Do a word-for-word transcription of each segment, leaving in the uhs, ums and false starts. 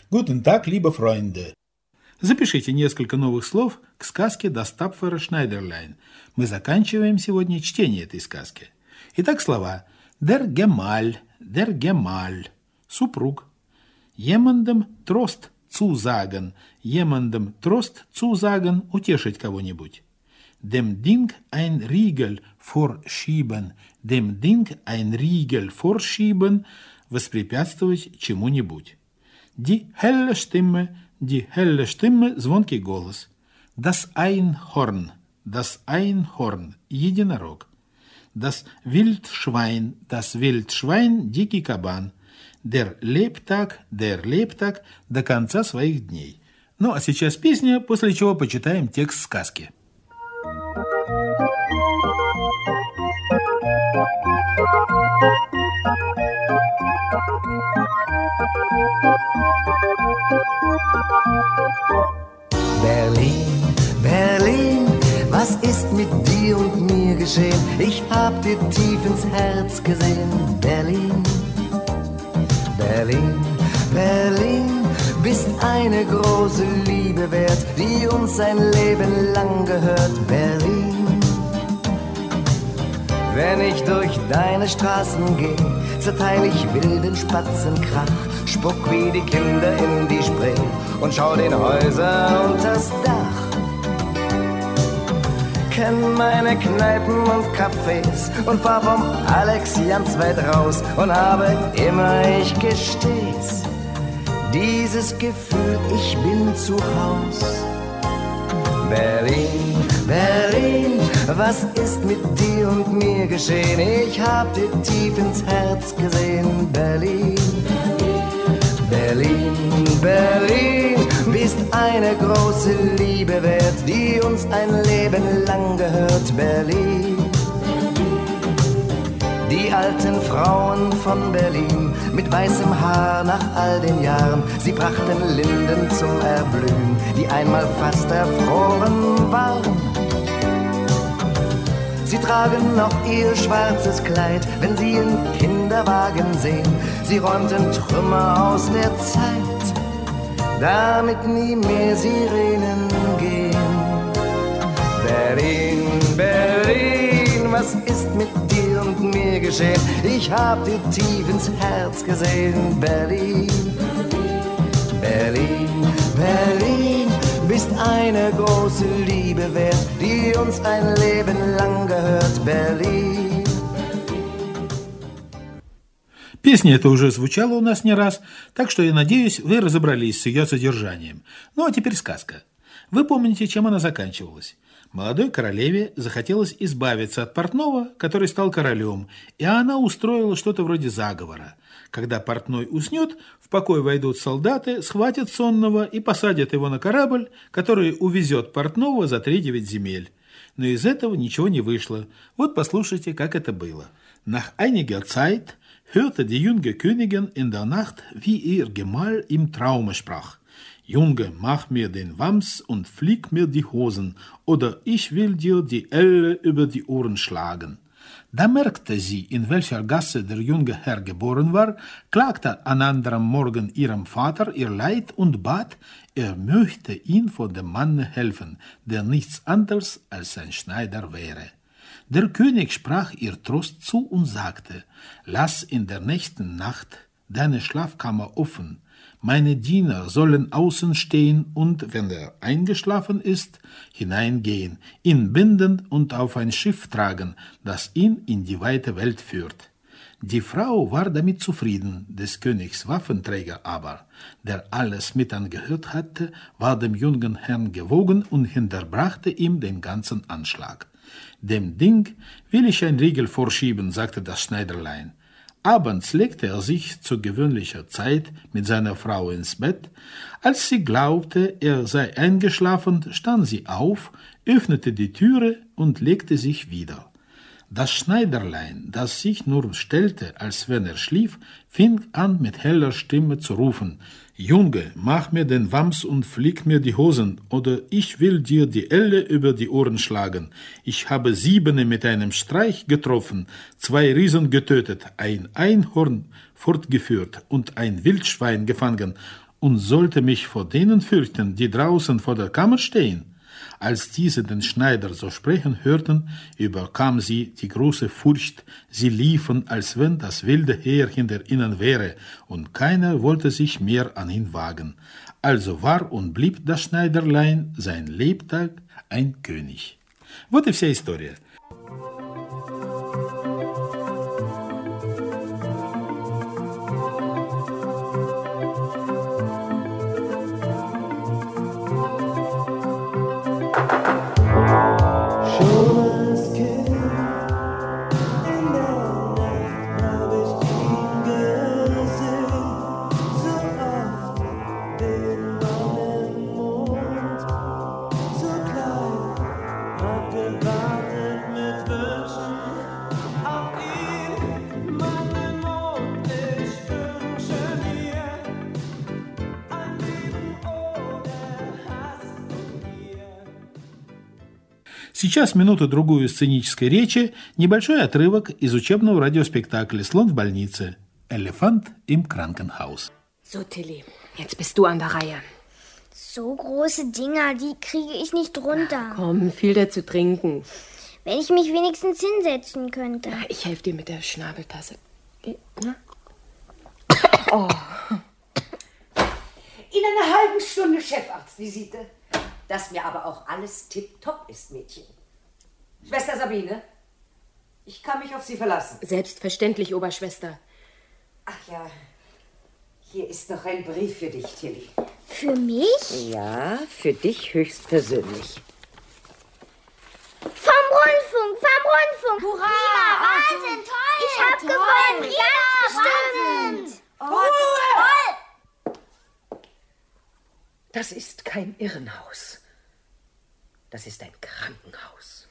Guten Tag, liebe Freunde. Запишите несколько новых слов к сказке «Das tapfere Schneiderlein». Мы заканчиваем сегодня чтение этой сказки. Итак, слова «Der Gemahl», «Der Gemahl», «супруг», «jemandem Trost zusagen», «jemandem Trost zusagen», «утешить кого-нибудь», «dem Ding ein Riegel vorschieben», «dem Ding ein Riegel vorschieben», «воспрепятствовать чему-нибудь». Die helle Stimme, die helle Stimme, звонкий голос. Das Einhorn, das Einhorn, единорог. Das Wildschwein, das Wildschwein, дикий кабан. Der Lebtag, der Lebtag, до конца своих дней. Ну, а сейчас песня, после чего почитаем текст сказки. Berlin, Berlin, was ist mit dir und mir geschehen? Ich hab dir tief ins Herz gesehen. Berlin, Berlin, Berlin, bist eine große Liebe wert, die uns ein Leben lang gehört. Berlin, wenn ich durch deine Straßen geh, zerteil ich wilden Spatzenkrach, spuck wie die Kinder in die Spree und schau den Häusern unters Dach. Kenn meine Kneipen und Cafés und fahr vom Alex ganz weit raus und habe immer, ich gesteh's, dieses Gefühl, ich bin zu Haus. Berlin, Berlin, was ist mit dir und mir geschehen? Ich hab dir tief ins Herz gesehen. Berlin, Berlin, Berlin, bist eine große Liebe wert, die uns ein Leben lang gehört. Berlin, die alten Frauen von Berlin mit weißem Haar nach all den Jahren, sie brachten Linden zum Erblühen, die einmal fast erfroren waren. Sie tragen noch ihr schwarzes Kleid, wenn sie ihren Kinderwagen sehen. Sie räumten Trümmer aus der Zeit, damit nie mehr Sirenen gehen. Berlin, Berlin, was ist mit dir und mir geschehen? Ich hab dir tief ins Herz gesehen. Berlin, Berlin, Berlin, bist eine große Liebe wert, die uns ein Leben lang gehört. Berlin. Песня эта уже звучала у нас не раз, так что я надеюсь, вы разобрались с ее содержанием. Ну а теперь сказка. Вы помните, чем она заканчивалась? Молодой королеве захотелось избавиться от портного, который стал королем, и она устроила что-то вроде заговора. Когда портной уснет, в покой войдут солдаты, схватят сонного и посадят его на корабль, который увезет портного за тридевять земель. Но из этого ничего не вышло. Вот послушайте, как это было. Nach einiger Zeit hörte die junge Königin in der Nacht, wie ihr Gemahl im Traume sprach. Junge, mach mir den Wams und flieg mir die Hosen, oder ich will dir die Elle über die Ohren schlagen. Da merkte sie, in welcher Gasse der junge Herr geboren war, klagte an anderem Morgen ihrem Vater ihr Leid und bat, er möchte ihn vor dem Manne helfen, der nichts anderes als ein Schneider wäre. Der König sprach ihr Trost zu und sagte, lass in der nächsten Nacht deine Schlafkammer offen. Meine Diener sollen außen stehen und, wenn er eingeschlafen ist, hineingehen, ihn binden und auf ein Schiff tragen, das ihn in die weite Welt führt. Die Frau war damit zufrieden, des Königs Waffenträger aber, der alles mit angehört hatte, war dem jungen Herrn gewogen und hinterbrachte ihm den ganzen Anschlag. Dem Ding will ich ein Riegel vorschieben, sagte das Schneiderlein. Abends legte er sich zu gewöhnlicher Zeit mit seiner Frau ins Bett. Als sie glaubte, er sei eingeschlafen, stand sie auf, öffnete die Türe und legte sich wieder. Das Schneiderlein, das sich nur stellte, als wenn er schlief, fing an mit heller Stimme zu rufen, »Junge, mach mir den Wams und flick mir die Hosen, oder ich will dir die Elle über die Ohren schlagen. Ich habe Siebene mit einem Streich getroffen, zwei Riesen getötet, ein Einhorn fortgeführt und ein Wildschwein gefangen, und sollte mich vor denen fürchten, die draußen vor der Kammer stehen? Als diese den Schneider so sprechen hörten, überkam sie die große Furcht. Sie liefen, als wenn das wilde Heer hinter ihnen wäre, und keiner wollte sich mehr an ihn wagen. Also war und blieb das Schneiderlein sein Lebtag ein König. Вот и вся история. Сейчас минуту-другую сценической речи, небольшой отрывок из учебного радиоспектакля «Слон в больнице». Elefant im Krankenhaus. So, Tilly, jetzt bist du an der Reihe. So große Dinger, die kriege ich nicht runter. Komm, viel dir zu trinken. Wenn ich mich wenigstens hinsetzen könnte. Ich helfe dir mit der Schnabeltasse. Oh. In einer halben Stunde Chefarztvisite. Dass mir aber auch alles tipptopp ist, Mädchen. Schwester Sabine, ich kann mich auf Sie verlassen. Selbstverständlich, Oberschwester. Ach ja, hier ist noch ein Brief für dich, Tilly. Für mich? Ja, für dich höchstpersönlich. Vom Rundfunk, vom Rundfunk. Hurra! Prima, Wahnsinn, toll. Ich hab toll. gewonnen, Prima, ganz bestimmt. Oh, Toll. Das ist kein Irrenhaus. Das ist ein Krankenhaus.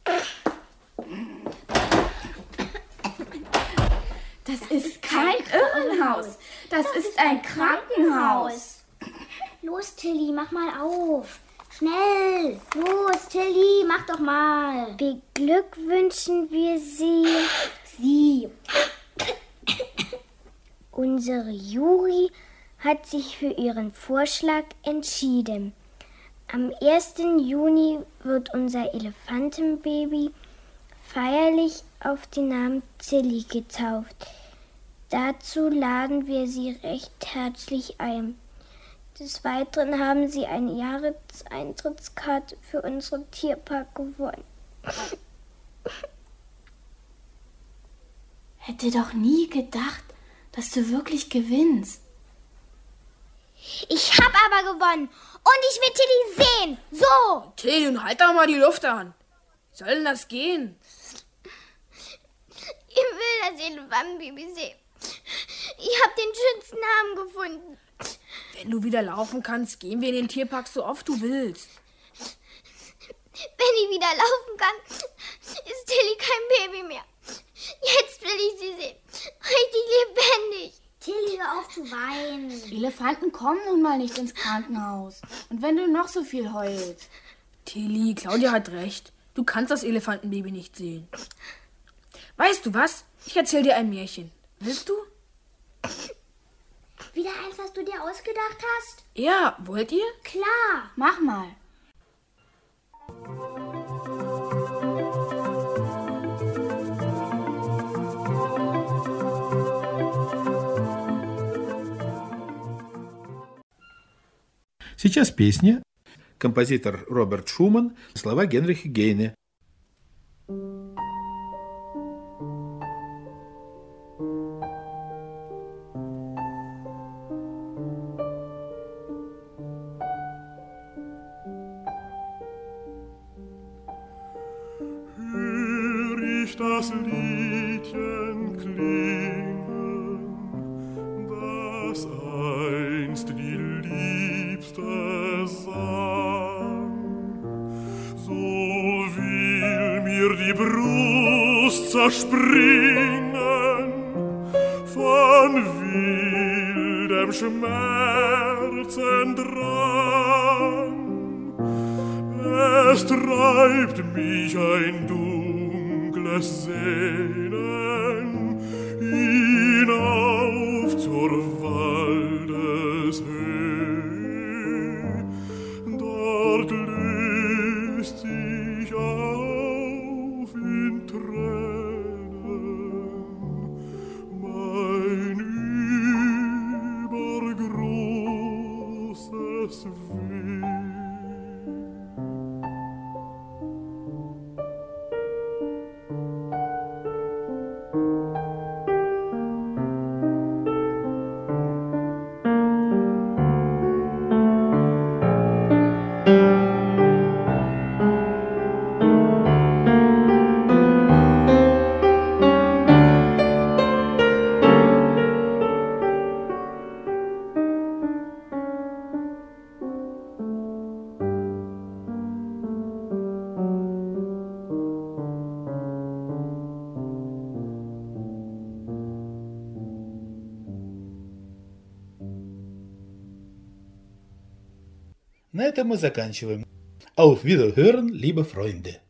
Das ist kein Irrenhaus. Das ist ein Krankenhaus. Los, Tilly, mach mal auf. Schnell. Los, Tilly, mach doch mal. Beglückwünschen wir Sie. Sie. Unsere Jury hat sich für Ihren Vorschlag entschieden. Am ersten Juni wird unser Elefantenbaby feierlich auf den Namen Tilly getauft. Dazu laden wir Sie recht herzlich ein. Des Weiteren haben Sie eine Jahreseintrittkarte für unseren Tierpark gewonnen. Hätte doch nie gedacht, dass du wirklich gewinnst. Ich hab aber gewonnen und ich will Tilly sehen. So. Tilly, nun halt doch mal die Luft an. Wie soll denn das gehen? Ich will das Elefantenbaby sehen. Ich hab den schönsten Namen gefunden. Wenn du wieder laufen kannst, gehen wir in den Tierpark so oft du willst. Wenn ich wieder laufen kann, ist Tilly kein Baby mehr. Jetzt will ich sie sehen. Richtig lebendig. Tilly, hör auf zu weinen. Elefanten kommen nun mal nicht ins Krankenhaus. Und wenn du noch so viel heulst. Tilly, Claudia hat recht. Du kannst das Elefantenbaby nicht sehen. Weißt du was? Ich erzähl dir ein Märchen. Willst du? Wieder eins, was du dir ausgedacht hast? Ja, wollt ihr? Klar. Mach mal. Сейчас песня. Композитор Роберт Шуман, слова Генриха Гейне. Hör ich das Liedchen klingen, das einst die Liebste sang, so will mir die Brust zerspringen von wildem Schmerzendrang. Es treibt mich ein dunkles Sehnen hinauf zur Waldeshöhe. es will. На этом мы заканчиваем. Auf Wiederhören, liebe Freunde.